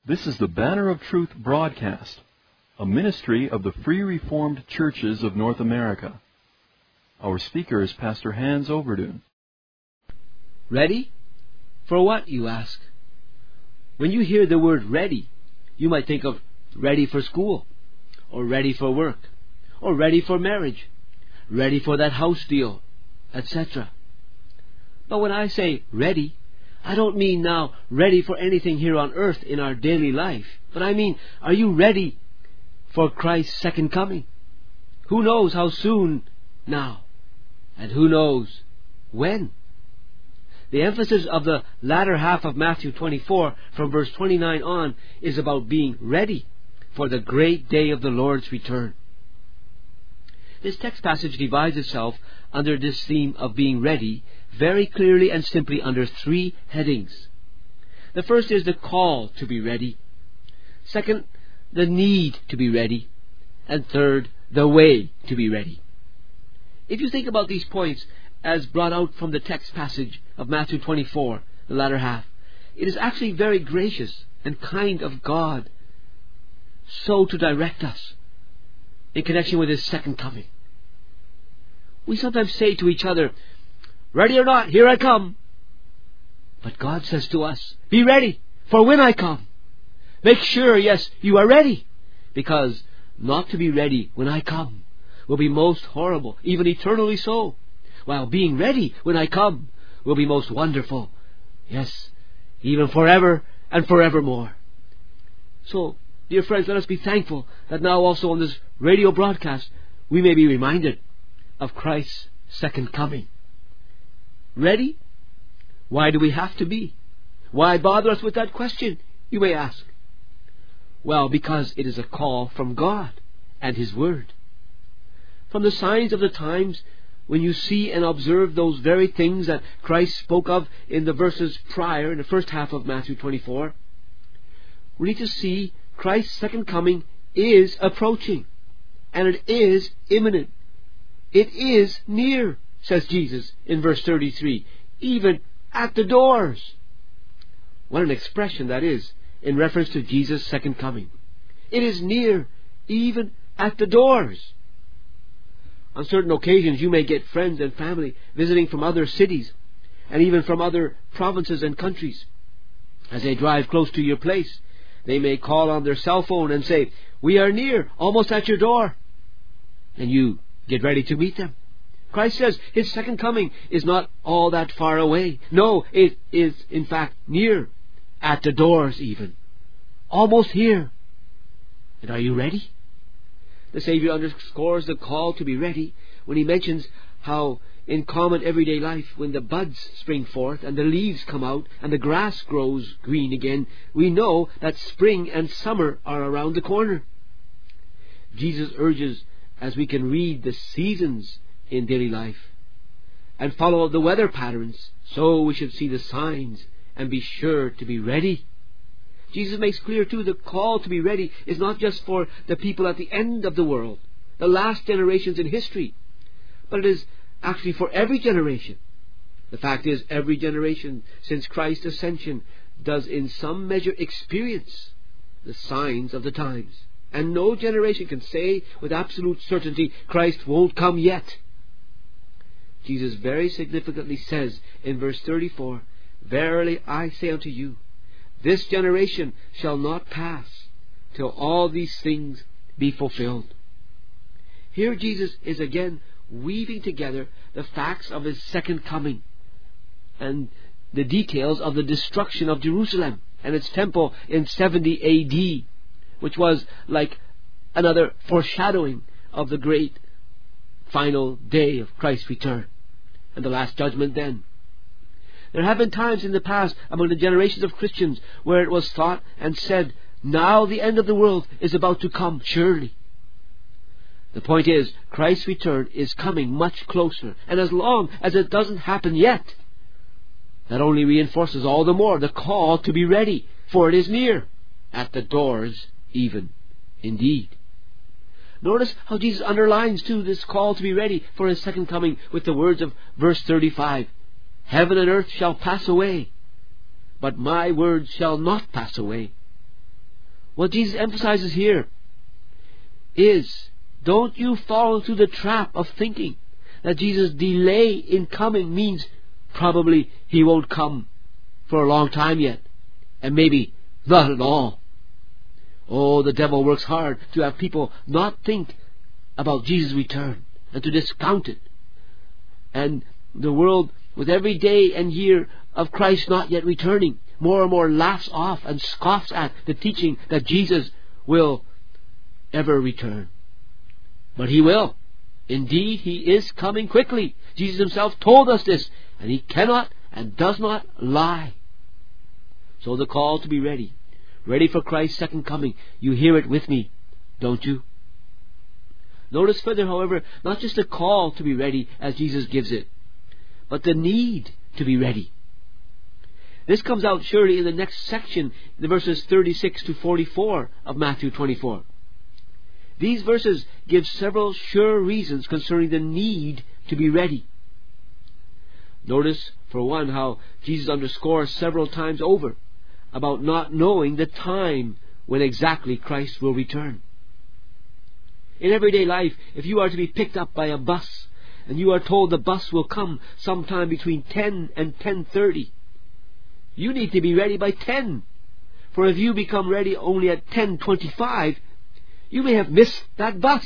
This is the Banner of Truth broadcast, a ministry of the Free Reformed Churches of North America. Our speaker is Pastor Hans Overdoen. Ready? For what, you ask? When you hear the word ready, you might think of ready for school, or ready for work, or ready for marriage, ready for that house deal, etc. But when I say ready, I don't mean now ready for anything here on earth in our daily life, but I mean, are you ready for Christ's second coming? Who knows how soon now, and who knows when? The emphasis of the latter half of Matthew 24, from verse 29 on, is about being ready for the great day of the Lord's return. This text passage divides itself under this theme of being ready very clearly and simply under three headings. The first is the call to be ready. Second, the need to be ready. And third, the way to be ready. If you think about these points as brought out from the text passage of Matthew 24, the latter half, it is actually very gracious and kind of God so to direct us in connection with His second coming. We sometimes say to each other, ready or not, here I come. But God says to us, be ready for when I come. Make sure, yes, you are ready, because not to be ready when I come will be most horrible, even eternally so, while being ready when I come will be most wonderful, yes, even forever and forevermore. So, dear friends, let us be thankful that now also on this radio broadcast we may be reminded of Christ's second coming. Ready? Why do we have to be? Why bother us with that question, you may ask? Well, because it is a call from God and His Word. From the signs of the times, when you see and observe those very things that Christ spoke of in the verses prior, in the first half of Matthew 24, we need to see Christ's second coming is approaching, and it is imminent. It is near, says Jesus in verse 33, even at the doors. What an expression that is in reference to Jesus' second coming. It is near, even at the doors. On certain occasions you may get friends and family visiting from other cities and even from other provinces and countries. As they drive close to your place, they may call on their cell phone and say, we are near, almost at your door. And you get ready to meet them. Christ says His second coming is not all that far away. No, it is in fact near, at the doors even, almost here. And are you ready? The Savior underscores the call to be ready when He mentions how in common everyday life, when the buds spring forth and the leaves come out and the grass grows green again, we know that spring and summer are around the corner. Jesus urges, as we can read the seasons in daily life and follow the weather patterns, so we should see the signs and be sure to be ready. Jesus makes clear too, the call to be ready is not just for the people at the end of the world, the last generations in history, but it is actually for every generation. The fact is, every generation since Christ's ascension does in some measure experience the signs of the times, and no generation can say with absolute certainty, Christ won't come yet. Jesus very significantly says in verse 34, verily I say unto you, this generation shall not pass till all these things be fulfilled. Here Jesus is again weaving together the facts of His second coming and the details of the destruction of Jerusalem and its temple in 70 A.D., which was like another foreshadowing of the great final day of Christ's return and the last judgment then. There have been times in the past among the generations of Christians where it was thought and said, now the end of the world is about to come, surely. The point is, Christ's return is coming much closer, and as long as it doesn't happen yet, that only reinforces all the more the call to be ready, for it is near, at the doors even, indeed. Notice how Jesus underlines too this call to be ready for His second coming with the words of verse 35. Heaven and earth shall pass away, but my words shall not pass away. what Jesus emphasizes here is, don't you fall into the trap of thinking that Jesus' delay in coming means probably He won't come for a long time yet, and maybe not at all. Oh, the devil works hard to have people not think about Jesus' return and to discount it. And the world, with every day and year of Christ not yet returning, more and more laughs off and scoffs at the teaching that Jesus will ever return. But He will. Indeed, He is coming quickly. Jesus Himself told us this, and He cannot and does not lie. So the call to be ready for Christ's second coming, you hear it with me, don't you? Notice further, however, not just the call to be ready as Jesus gives it, but the need to be ready. This comes out surely in the next section, the verses 36 to 44 of Matthew 24. These verses give several sure reasons concerning the need to be ready. Notice, for one, how Jesus underscores several times over about not knowing the time when exactly Christ will return. In everyday life, if you are to be picked up by a bus, and you are told the bus will come sometime between 10 and 10:30, you need to be ready by 10. For if you become ready only at 10:25, you may have missed that bus.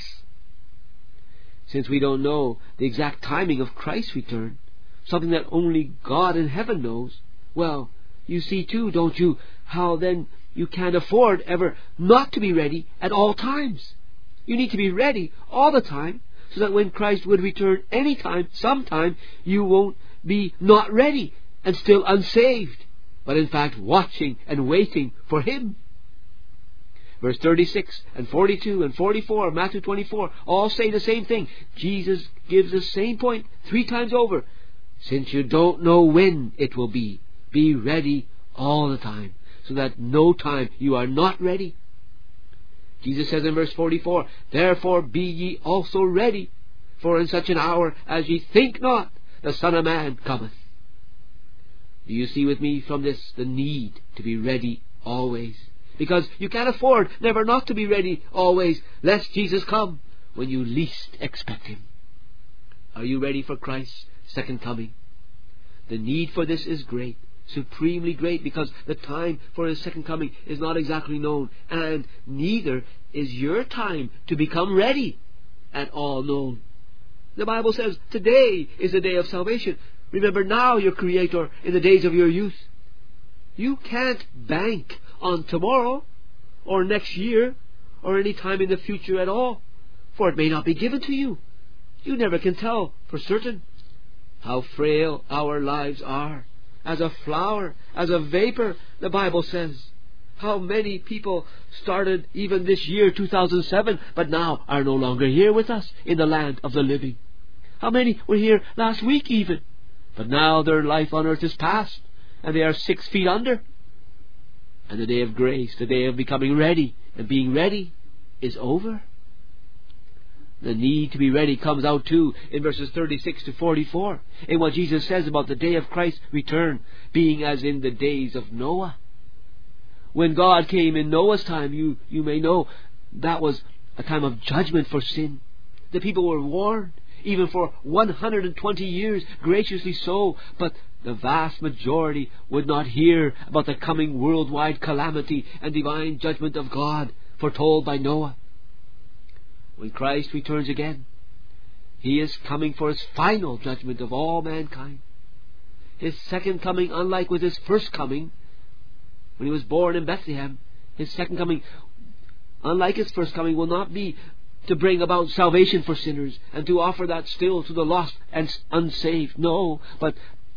Since we don't know the exact timing of Christ's return, something that only God in heaven knows, well, you see too, don't you, how then you can't afford ever not to be ready at all times. You need to be ready all the time, so that when Christ would return any time, sometime, you won't be not ready and still unsaved, but in fact watching and waiting for Him. Verse 36 and 42 and 44 of Matthew 24 all say the same thing. Jesus gives the same point 3 times over. Since you don't know when it will be ready all the time, so that no time you are not ready. Jesus says in verse 44, therefore be ye also ready, for in such an hour as ye think not, the Son of Man cometh. Do you see with me from this the need to be ready always? Because you can't afford never not to be ready always, lest Jesus come when you least expect Him. Are you ready for Christ's second coming? The need for this is great, supremely great, because the time for His second coming is not exactly known, and neither is your time to become ready at all known. The Bible says today is the day of salvation. Remember now your Creator in the days of your youth. You can't bank on tomorrow or next year or any time in the future at all, for it may not be given to you. You never can tell for certain. How frail our lives are. As a flower, as a vapor, the Bible says. How many people started even this year, 2007, but now are no longer here with us in the land of the living. How many were here last week even, but now their life on earth is past, and they are 6 feet under. And the day of grace, the day of becoming ready and being ready, is over. The need to be ready comes out too in verses 36 to 44, in what Jesus says about the day of Christ's return being as in the days of Noah. When God came in Noah's time, you may know, that was a time of judgment for sin. The people were warned, even for 120 years, graciously so, but the vast majority would not hear about the coming worldwide calamity and divine judgment of God foretold by Noah. When Christ returns again, He is coming for His final judgment of all mankind. His second coming, unlike with His first coming, when He was born in Bethlehem, His second coming, unlike His first coming, will not be to bring about salvation for sinners and to offer that still to the lost and unsaved. No, but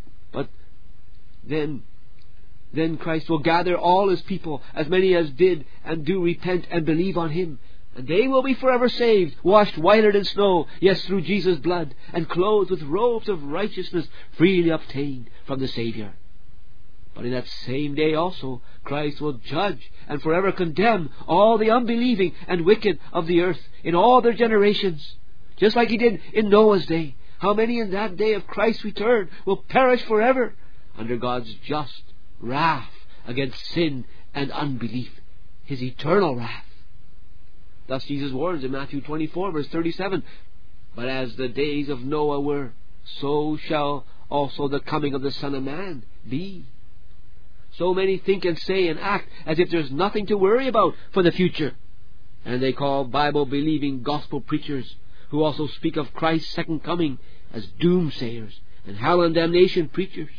then Christ will gather all His people, as many as did and do repent and believe on Him. And they will be forever saved, washed whiter than snow, yes, through Jesus' blood, and clothed with robes of righteousness freely obtained from the Saviour. But in that same day also, Christ will judge and forever condemn all the unbelieving and wicked of the earth in all their generations, just like He did in Noah's day. How many in that day of Christ's return will perish forever under God's just wrath against sin and unbelief? His eternal wrath. Thus Jesus warns in Matthew 24, verse 37, "But as the days of Noah were, so shall also the coming of the Son of Man be." So many think and say and act as if there's nothing to worry about for the future. And they call Bible-believing gospel preachers, who also speak of Christ's second coming, as doomsayers and hell and damnation preachers.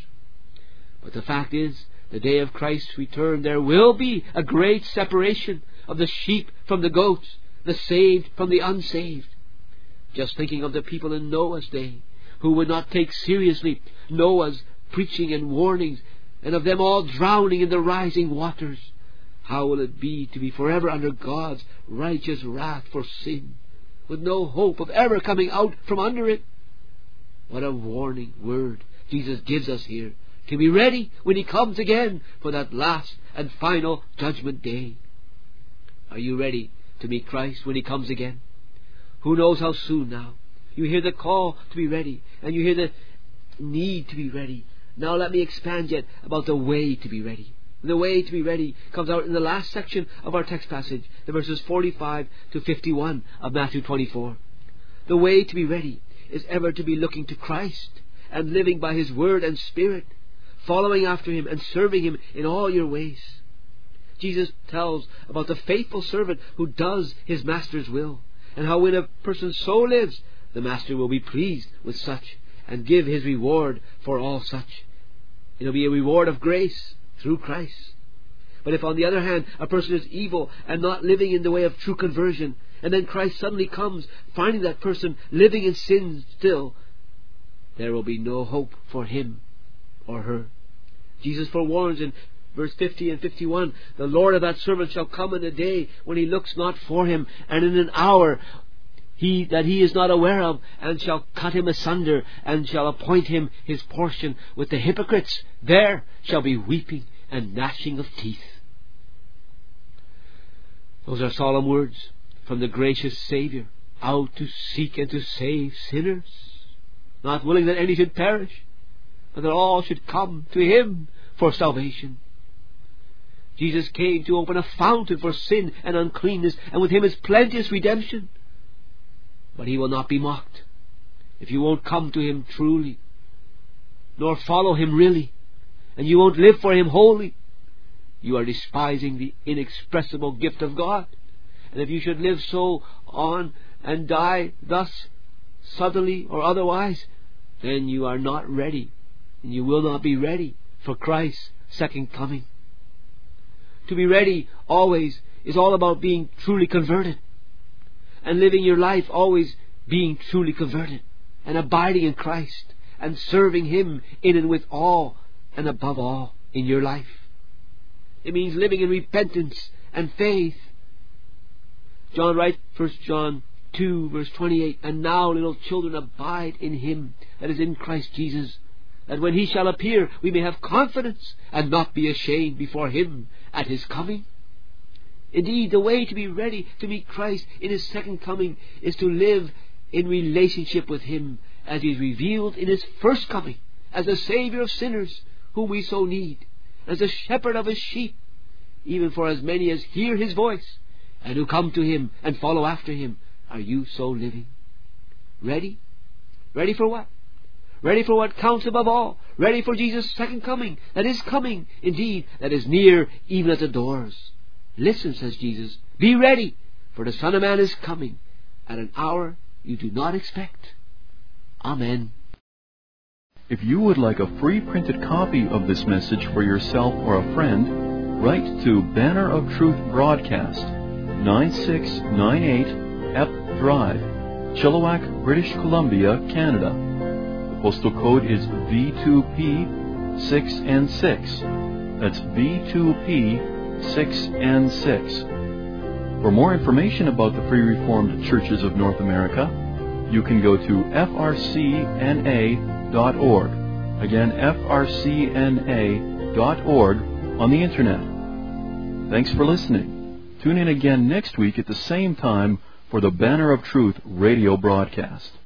But the fact is, the day of Christ's return, there will be a great separation of the sheep from the goats, the saved from the unsaved. Just thinking of the people in Noah's day, who would not take seriously Noah's preaching and warnings, and of them all drowning in the rising waters. How will it be to be forever under God's righteous wrath for sin, with no hope of ever coming out from under it? What a warning word Jesus gives us here, to be ready when He comes again for that last and final judgment day. Are you ready to meet Christ when He comes again? Who knows how soon now? You hear the call to be ready, and you hear the need to be ready. Now let me expand yet about the way to be ready. The way to be ready comes out in the last section of our text passage, the verses 45 to 51 of Matthew 24. The way to be ready is ever to be looking to Christ and living by His Word and Spirit, following after Him and serving Him in all your ways. Jesus tells about the faithful servant who does his master's will, and how when a person so lives, the master will be pleased with such and give his reward for all such. It will be a reward of grace through Christ. But if on the other hand a person is evil and not living in the way of true conversion, and then Christ suddenly comes, finding that person living in sin still, there will be no hope for him or her. Jesus forewarns in verse 50 and 51, "The Lord of that servant shall come in a day when he looks not for him, and in an hour that he is not aware of, and shall cut him asunder, and shall appoint him his portion with the hypocrites. There shall be weeping and gnashing of teeth." Those are solemn words from the gracious Saviour, out to seek and to save sinners, not willing that any should perish, but that all should come to Him for salvation. Jesus came to open a fountain for sin and uncleanness, and with Him is plenteous redemption. But He will not be mocked. If you won't come to Him truly, nor follow Him really, and you won't live for Him wholly, you are despising the inexpressible gift of God. And if you should live so on and die thus, suddenly or otherwise, then you are not ready, and you will not be ready for Christ's second coming. To be ready always is all about being truly converted, and living your life always being truly converted, and abiding in Christ, and serving Him in and with all and above all in your life. It means living in repentance and faith. John writes, 1 John 2 verse 28, "And now, little children, abide in Him that is in Christ Jesus, that when He shall appear, we may have confidence and not be ashamed before Him at His coming." Indeed, the way to be ready to meet Christ in His second coming is to live in relationship with Him as He is revealed in His first coming, as the Saviour of sinners whom we so need, as the shepherd of His sheep, even for as many as hear His voice and who come to Him and follow after Him. Are you so living? Ready? Ready for what? Ready for what counts above all. Ready for Jesus' second coming, that is coming, indeed, that is near, even at the doors. "Listen," says Jesus, "be ready, for the Son of Man is coming at an hour you do not expect." Amen. If you would like a free printed copy of this message for yourself or a friend, write to Banner of Truth Broadcast, 9698 F Drive, Chilliwack, British Columbia, Canada. The postal code is V2P6N6. That's V2P6N6. For more information about the Free Reformed Churches of North America, you can go to frcna.org. Again, frcna.org on the Internet. Thanks for listening. Tune in again next week at the same time for the Banner of Truth radio broadcast.